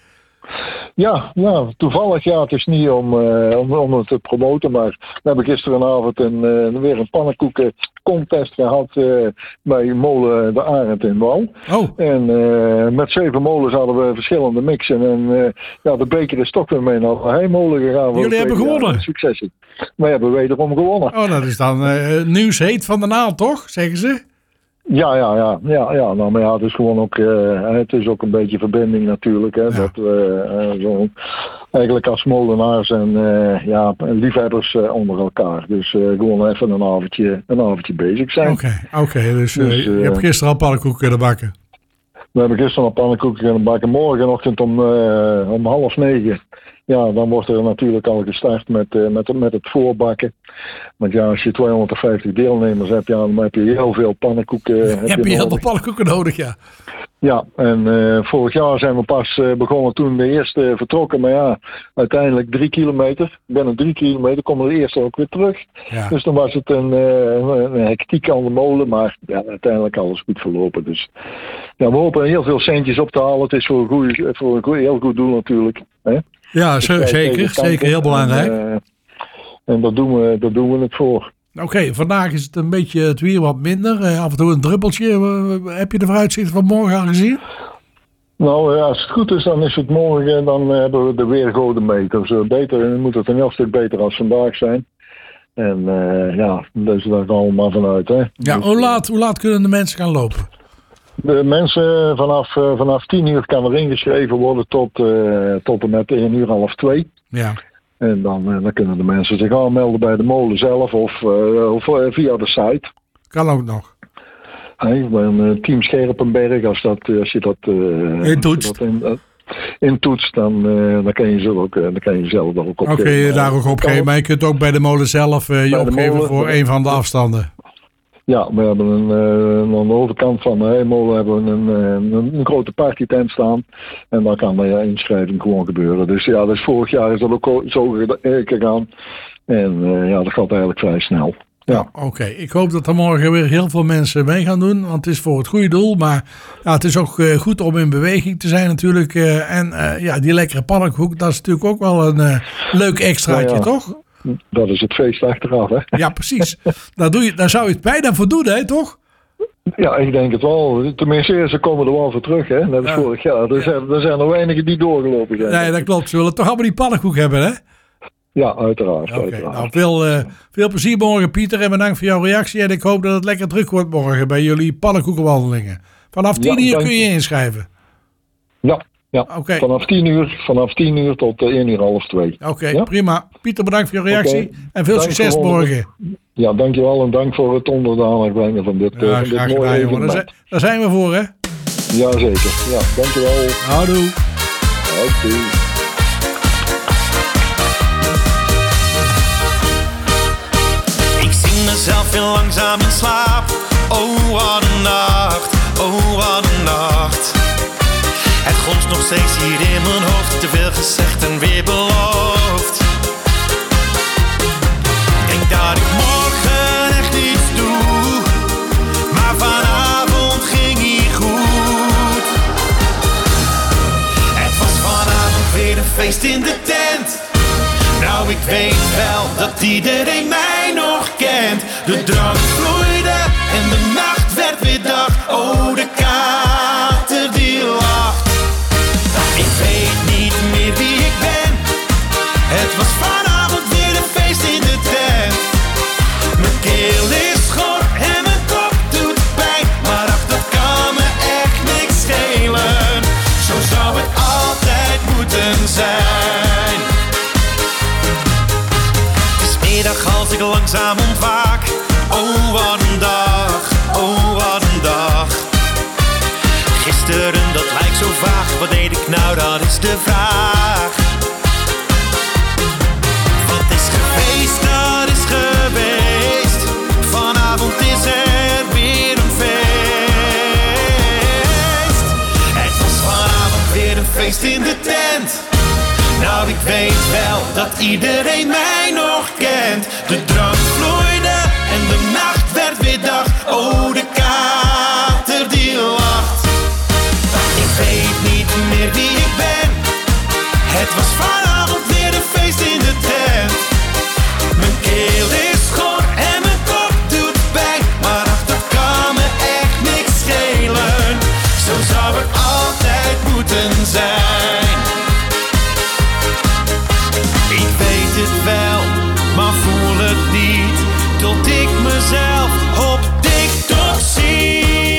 Ja, ja, toevallig ja, het is niet om, uh, om, om het te promoten, maar we hebben gisteravond een, uh, weer een pannenkoeken contest gehad uh, bij molen De Arend in Wal. Oh. En uh, met zeven molens hadden we verschillende mixen en uh, ja, de beker is toch weer mee naar de Heimolen gegaan. Jullie hebben gewonnen? Succes. Wij hebben wederom gewonnen. Oh, dat is dan uh, nieuws heet van de naald, toch? Zeggen ze? Ja, ja, ja, ja, ja. Nou, maar ja, het is gewoon ook, uh, het is ook een beetje verbinding natuurlijk, hè, ja. Dat we uh, zo eigenlijk als molenaars en uh, ja, liefhebbers uh, onder elkaar. Dus uh, gewoon even een avondje, een avondje bezig zijn. Oké, okay, oké. Okay, dus, uh, dus uh, je hebt gisteren al pannenkoeken kunnen bakken? We hebben gisteren al pannenkoeken kunnen bakken. Morgenochtend om, uh, om half negen Ja, dan wordt er natuurlijk al gestart met, uh, met, met het voorbakken. Want ja, als je tweehonderdvijftig deelnemers hebt, ja, dan heb je heel veel pannenkoeken. Uh, heb heb je je heel veel pannenkoeken nodig, ja. Ja, en uh, vorig jaar zijn we pas uh, begonnen toen de eerste vertrokken. Maar ja, uiteindelijk drie kilometer. Binnen drie kilometer komen de eerste ook weer terug. Ja. Dus dan was het een, uh, een hectiek aan de molen. Maar ja, uiteindelijk alles goed verlopen. Dus ja, we hopen heel veel centjes op te halen. Het is voor een, goeie, voor een goeie, heel goed doel natuurlijk. Hè? Ja, dus zeker. Zeker, heel belangrijk. En, uh, en daar, doen we, daar doen we het voor. Oké, okay, vandaag is het een beetje het weer wat minder. Uh, af en toe een druppeltje. Uh, heb je de vooruitzichten van morgen al gezien? Nou, ja, als het goed is, dan is het morgen. Dan uh, hebben we de weergodenmeter. Dus beter, dan moet het een heel stuk beter als vandaag zijn. En uh, ja, dus daar gaan we maar vanuit. Hè. Ja, dus, hoe, laat, hoe laat kunnen de mensen gaan lopen? De mensen vanaf, uh, vanaf tien uur kan er ingeschreven worden tot, uh, tot en met één uur half twee. Ja. En dan, dan kunnen de mensen zich aanmelden bij de molen zelf of, uh, of uh, via de site. Kan ook nog. Hey, bij een uh, Team Scherpenberg, als, dat, als je dat, uh, intoetst, in, uh, intoetst dan, uh, dan kan je zelf ook, uh, dan kan je zelf ook opgeven. Oké, okay, daar ook opgeven, maar je kunt ook bij de molen zelf uh, je opgeven molen, voor een van de afstanden. Ja, we hebben een, uh, aan de overkant van de Heimolen hebben we een, een, een grote partytent staan. En dan kan de ja, inschrijving gewoon gebeuren. Dus ja, dus vorig jaar is dat ook zo gegaan. En uh, ja, dat gaat eigenlijk vrij snel. Ja. Oké, okay. Ik hoop dat er morgen weer heel veel mensen mee gaan doen. Want het is voor het goede doel. Maar ja, het is ook uh, goed om in beweging te zijn natuurlijk. Uh, en uh, ja, die lekkere pannenkoek, dat is natuurlijk ook wel een uh, leuk extraatje, ja, ja. toch? Dat is het feest achteraf, hè? Ja, precies. Daar, doe je, daar zou je het bijna voor doen, hè, toch? Ja, ik denk het wel. Tenminste, ze komen er wel voor terug, hè? Net als ja. vorig jaar. Er, ja. zijn, er zijn er weinigen die doorgelopen zijn. Nee, dat klopt. Ze willen toch allemaal die pannenkoek hebben, hè? Ja, uiteraard. Okay, uiteraard. Nou, veel, uh, veel plezier morgen, Pieter. En bedankt voor jouw reactie. En ik hoop dat het lekker druk wordt morgen bij jullie pannenkoekenwandelingen. Vanaf tien ja, uur kun je inschrijven. Ja. Ja, okay. vanaf tien uur, vanaf tien uur tot uh, één uur half twee. Oké, okay, ja? Prima. Pieter, bedankt voor je reactie. Okay. En veel dank succes morgen. Ja, dankjewel en dank voor het onder de aandacht brengen van dit, ja, uh, van dit mooie gedaan, evenement. Daar, daar zijn we voor, hè? Jazeker. Ja, dankjewel. Houdoe. Oké. Ik zing mezelf heel langzaam in slaap. Oh, wat een nacht. Oh, wat een nacht. Het gonst nog steeds hier in mijn hoofd. Te veel gezegd en weer beloofd. Ik denk dat ik morgen echt iets doe. Maar vanavond ging hier goed. Het was vanavond weer een feest in de tent. Nou, ik weet wel dat iedereen mij nog kent. De drank vloeide en de nacht werd weer dag. Oh, de kater die lacht. Ik weet niet meer wie ik ben. Het was vanavond weer een feest in de tent. Mijn keel is schor en mijn kop doet pijn. Maar ach, dat kan me echt niks schelen. Zo zou het altijd moeten zijn. Het is middag als ik langzaam ontwaak. Oh, wat een dag, oh, wat een dag. Gisteren, dat lijkt zo vaag. Wat deed ik nou, dat is de vraag. Wat is geweest, dat is geweest. Vanavond is er weer een feest. Het was vanavond weer een feest in de tent. Nou, ik weet wel dat iedereen mij nog kent. De drank vloeide en de nacht werd weer dag. Oh, de kater die lacht. Ik weet niet meer wie ik ben. Het was vanavond weer een feest in de tent. Mijn keel is schor en mijn kop doet pijn. Maar ach, dat kan me echt niks schelen. Zo zou het altijd moeten zijn. Ik weet het wel, maar voel het niet. Tot ik mezelf op TikTok zie.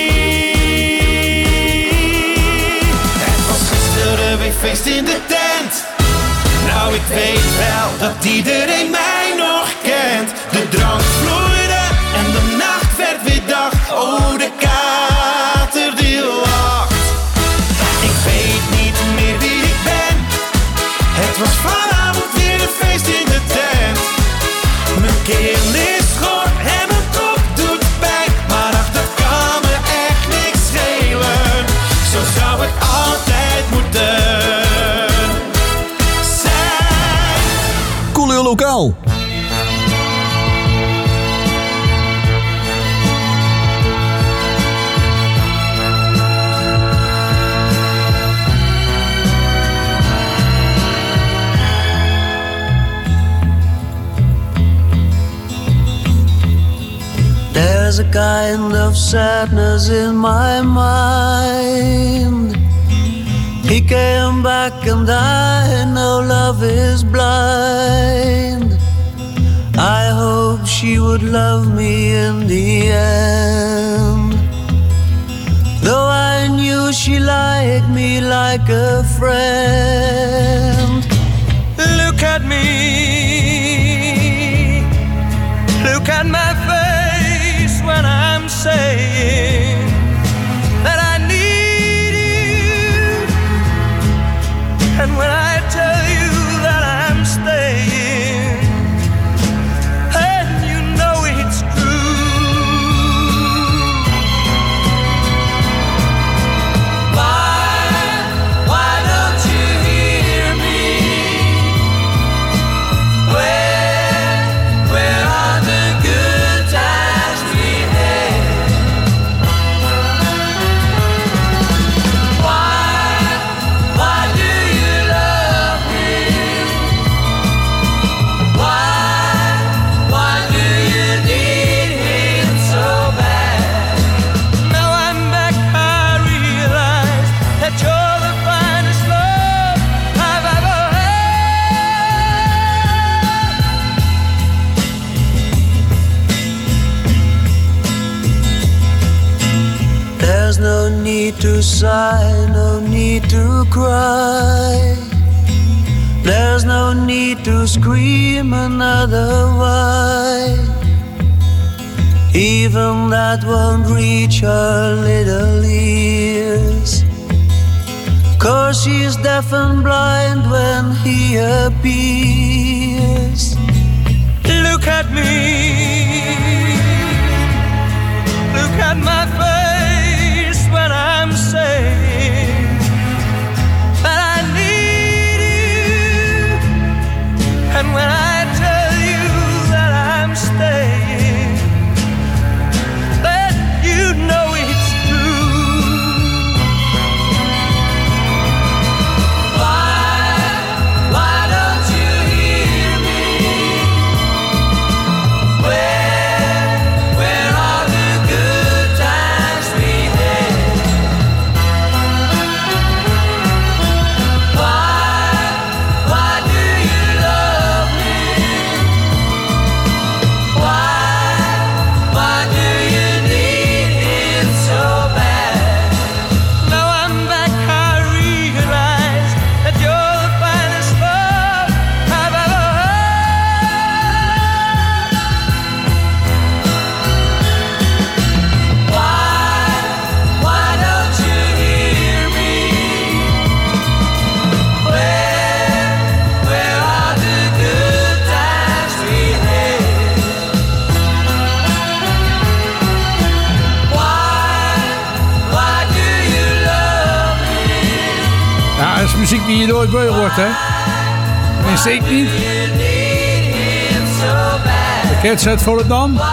Feest in de tent. Nou, ik weet wel dat iedereen mij nog kent. De drank vloeide en de nacht werd weer dag. Oh, de kater die lacht. Ik weet niet meer wie ik ben. Het was vaak. feest in de tent. Mijn keel is schor en mijn kop doet pijn, maar ach, dat kan me echt niks schelen. Zo zou het altijd moeten zijn. Cooleur Lokaal. There's a kind of sadness in my mind. He came back and I know love is blind. I hope she would love me in the end. Though I knew she liked me like a friend. Look at me, look at my face when I'm saying that I need you, and when I tell you that I'm staying, and you know it's true. Why, why don't you hear me? Where, where are the good times we had? Why, why do you love me? Why, why do you need him so bad? Now I'm back, I realize that you're the finest love I've ever had. There's no need to sigh, no need to cry. There's no need to scream another why. Even that won't reach her little ears. 'Cause she's deaf and blind when he appears. Look at me, look at my face when I'm saying that I need you, and when I tell you that I'm staying, that you know it's true. Why, why don't you hear me? Where, where are the good times we had? Why, why do you love me? Why, why do you need him so bad? Now I'm back, I realize that you're the finest love I've ever had. Why, why don't you hear me? Where, where are the good times we had? Why, why do you love me? Ja, dat is muziek die je nooit beu wordt, hè? Tenminste, ik niet. You need him so bad. De Cats uit Volendam. Why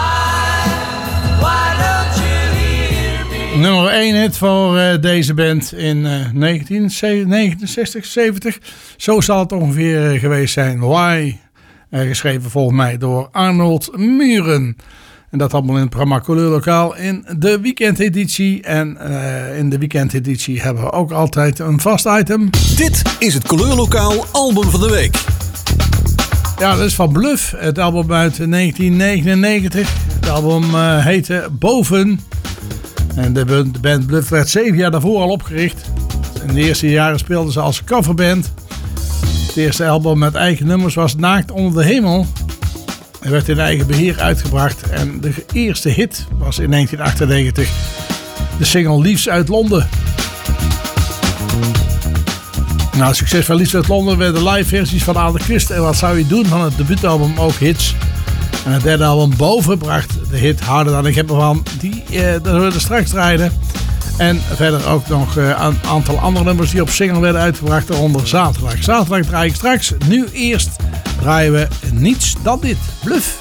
don't you hear me? Nummer één hit voor uh, deze band in uh, negentien negenenzestig, zeventig. Zo zal het ongeveer uh, geweest zijn. Why? Uh, geschreven volgens mij door Arnold Muren. En dat allemaal in het programma Couleur Lokaal in de weekendeditie. En uh, in de weekendeditie hebben we ook altijd een vast item. Dit is het Couleur Lokaal album van de week. Ja, dat is van Bluff. Het album uit negentien negenennegentig. Het album uh, heette Boven. En de band Bluff werd zeven jaar daarvoor al opgericht. In de eerste jaren speelden ze als coverband. Het eerste album met eigen nummers was Naakt onder de hemel. Hij werd in eigen beheer uitgebracht. En de eerste hit was in negentien achtennegentig de single Liefs uit Londen. Nou, succes van Lisbeth Londer werden live versies van Ader Christ en Wat zou je doen van het debuutalbum ook hits. En het derde album Boven bracht de hit Harder dan ik heb ervan. Die uh, we straks draaiden. En verder ook nog uh, een aantal andere nummers die op single werden uitgebracht. Daaronder Zaterdag. Zaterdag draai ik straks. Nu eerst draaien we Niets dan dit. Bluff.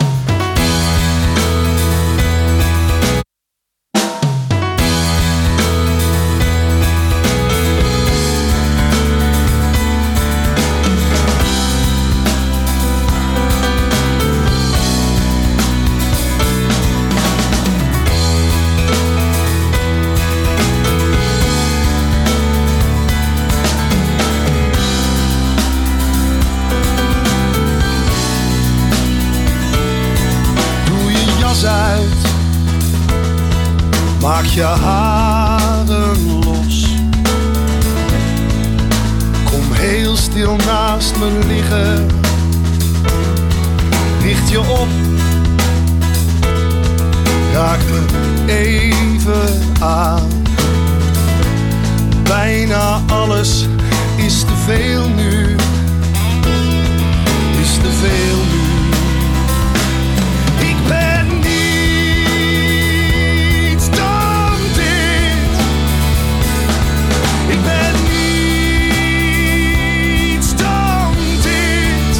Maak je haren los. Kom heel stil naast me liggen. Richt je op. Raak me even aan. Bijna alles is te veel nu. Is te veel nu. Ik ben niet Ik ben niets dan dit.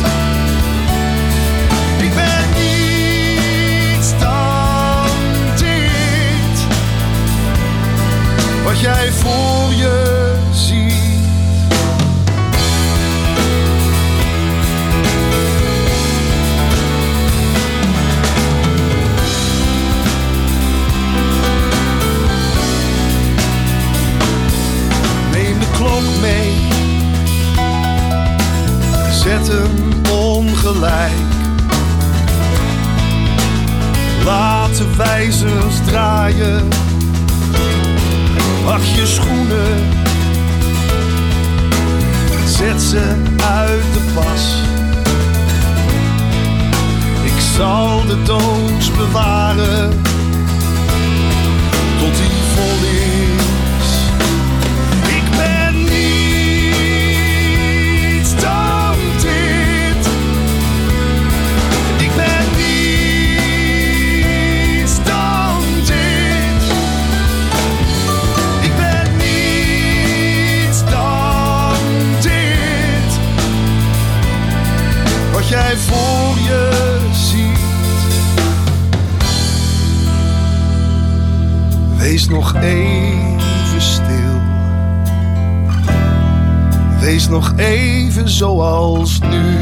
Ik ben niets dan dit. Wat jij voor je ziet. Mee. Zet hem ongelijk. Laat de wijzers draaien. Pak je schoenen. Zet ze uit de pas. Ik zal de doos bewaren. Tot die vol is. Jij voor je ziet. Wees nog even stil. Wees nog even zoals nu.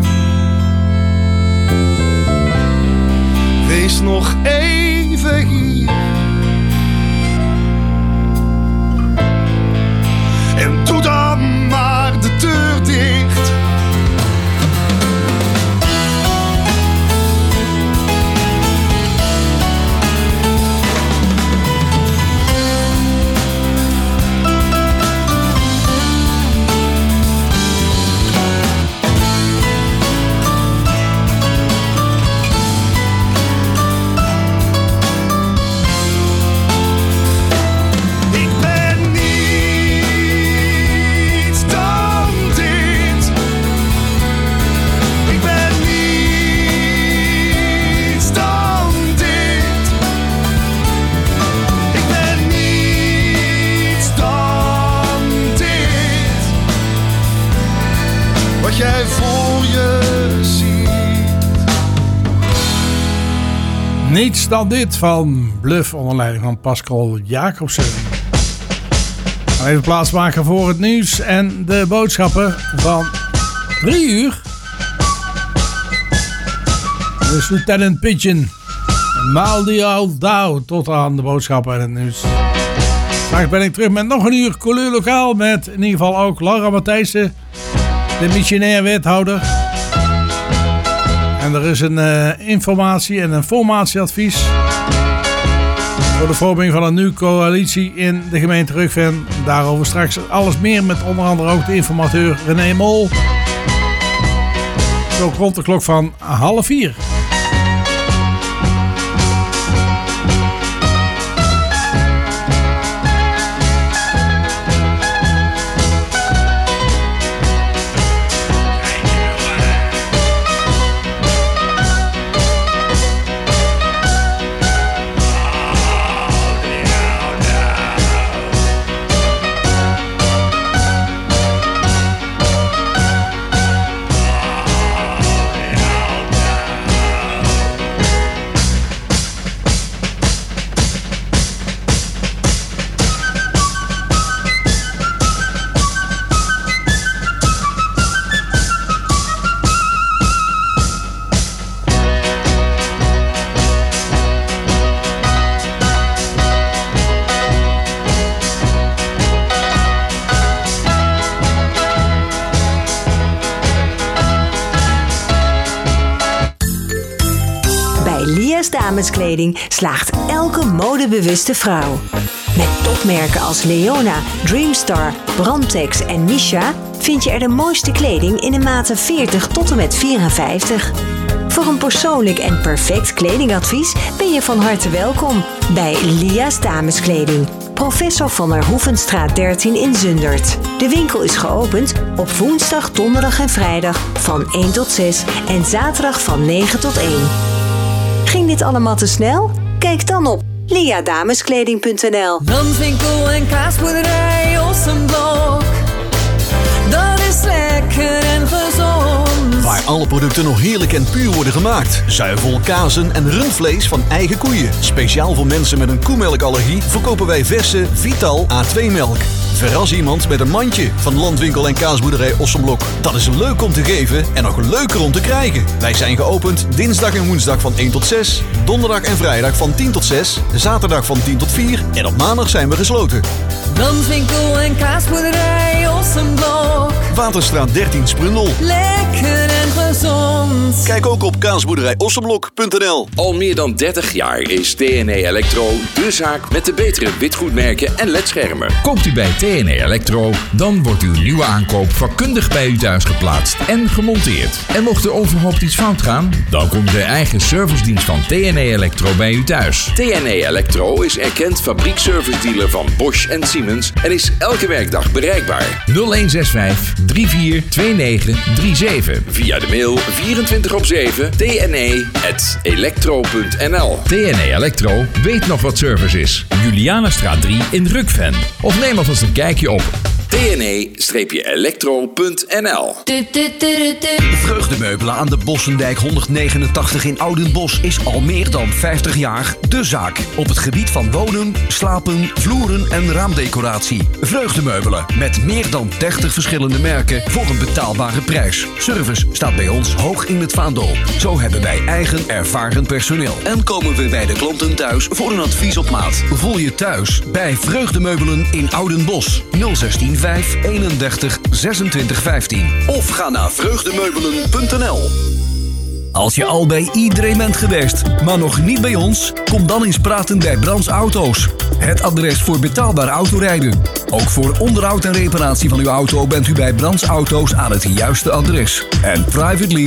Wees nog even hier. En doe dan maar de deur dicht. Jij voor je ziet. Niets dan dit van Bluff onder leiding van Pascal Jacobsen. Even plaatsmaken voor het nieuws en de boodschappen van drie uur. Dus Lieutenant Pigeon, Maldi Old Dow, tot aan de boodschappen en het nieuws. Straks ben ik terug met nog een uur Couleur Lokaal met in ieder geval ook Laura Matthijssen, de missionair wethouder. En er is een uh, informatie- en een formatieadvies voor de vorming van een nieuwe coalitie in de gemeente Rukven. Daarover straks alles meer met onder andere ook de informateur René Mol. Zo rond de klok van half vier. Lia's Dameskleding slaagt elke modebewuste vrouw. Met topmerken als Leona, Dreamstar, Brandtex en Misha vind je er de mooiste kleding in de maten veertig tot en met vierenvijftig. Voor een persoonlijk en perfect kledingadvies ben je van harte welkom bij Lia's Dameskleding. Professor van der Hoevenstraat dertien in Zundert. De winkel is geopend op woensdag, donderdag en vrijdag van één tot zes en zaterdag van negen tot één. Ging dit allemaal te snel? Kijk dan op lia dameskleding punt n l. Landwinkel en kaasboerderij Ossenblok. Dat is lekker en gezond. Waar alle producten nog heerlijk en puur worden gemaakt. Zuivel, kazen en rundvlees van eigen koeien. Speciaal voor mensen met een koemelkallergie verkopen wij verse Vital A twee melk. Verras iemand met een mandje van Landwinkel en kaasboerderij Ossenblok. Dat is leuk om te geven en nog leuker om te krijgen. Wij zijn geopend dinsdag en woensdag van één tot zes. Donderdag en vrijdag van tien tot zes. Zaterdag van tien tot vier. En op maandag zijn we gesloten. Landwinkel en kaasboerderij Ossenblok. Waterstraat dertien Sprundel. Lekker en gezond. Kijk ook op kaasboerderij ossenblok punt n l. Al meer dan dertig jaar is T N E Electro de zaak met de betere witgoedmerken en ledschermen. Koopt u bij T N E Electro, dan wordt uw nieuwe aankoop vakkundig bij u thuis geplaatst en gemonteerd. En mocht er onverhoopt iets fout gaan, dan komt de eigen servicedienst van T N E Electro bij u thuis. T N E Electro is erkend fabriekservice-dealer van Bosch en Siemens en is elke werkdag bereikbaar. nul een zes vijf drie vier twee negen drie zeven. Via de mail vierentwintig op zeven t n e punt electro punt n l. T N E Electro weet nog wat service is. Julianastraat drie in Rukven. Of neem alvast een kijkje op t n e electro punt n l. Vreugdemeubelen aan de Bossendijk honderdnegenentachtig in Oudenbosch is al meer dan vijftig jaar de zaak. Op het gebied van wonen, slapen, vloeren en raamdecoratie. Vreugdemeubelen met meer dan dertig verschillende merken voor een betaalbare prijs. Service staat bij ons hoog in het vaandel. Zo hebben wij eigen ervaren personeel. En komen we bij de klanten thuis voor een advies op maat. Voel je thuis bij Vreugdemeubelen in Oudenbosch. nul zestien vijf eenendertig zesentwintig vijftien. Of ga naar vreugdemeubelen punt n l. Als je al bij iedereen bent geweest, maar nog niet bij ons, kom dan eens praten bij Brands Auto's. Het adres voor betaalbaar autorijden. Ook voor onderhoud en reparatie van uw auto bent u bij Brands Auto's aan het juiste adres. En privately